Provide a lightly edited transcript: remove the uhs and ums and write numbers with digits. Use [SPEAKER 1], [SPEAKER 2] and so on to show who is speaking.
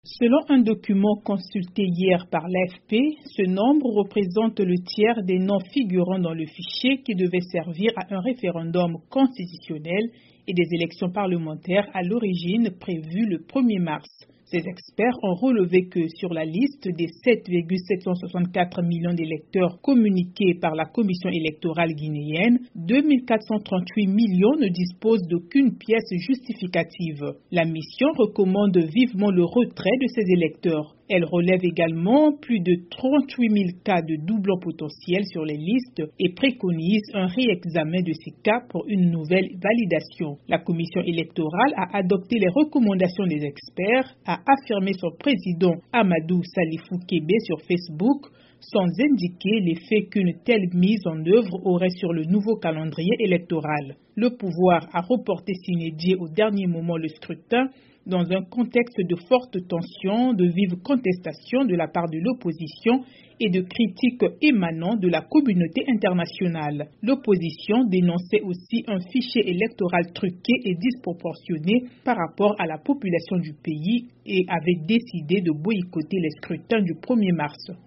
[SPEAKER 1] Selon un document consulté hier par l'AFP, ce nombre représente le tiers des noms figurant dans le fichier qui devait servir à un référendum constitutionnel et des élections parlementaires à l'origine prévues le 1er mars. Ces experts ont relevé que sur la liste des 7,764 millions d'électeurs communiqués par la Commission électorale guinéenne, 2438 millions ne disposent d'aucune pièce justificative. La mission recommande vivement le retrait de ces électeurs. Elle relève également plus de 38 000 cas de doublons potentiels sur les listes et préconise un réexamen de ces cas pour une nouvelle validation. La Commission électorale a adopté les recommandations des experts, a affirmé son président Amadou Salifou Kébé sur Facebook, sans indiquer l'effet qu'une telle mise en œuvre aurait sur le nouveau calendrier électoral. Le pouvoir a reporté sine die au dernier moment le scrutin, dans un contexte de forte tension, de vive contestation de la part de l'opposition et de critiques émanant de la communauté internationale. L'opposition dénonçait aussi un fichier électoral truqué et disproportionné par rapport à la population du pays et avait décidé de boycotter les scrutins du 1er mars.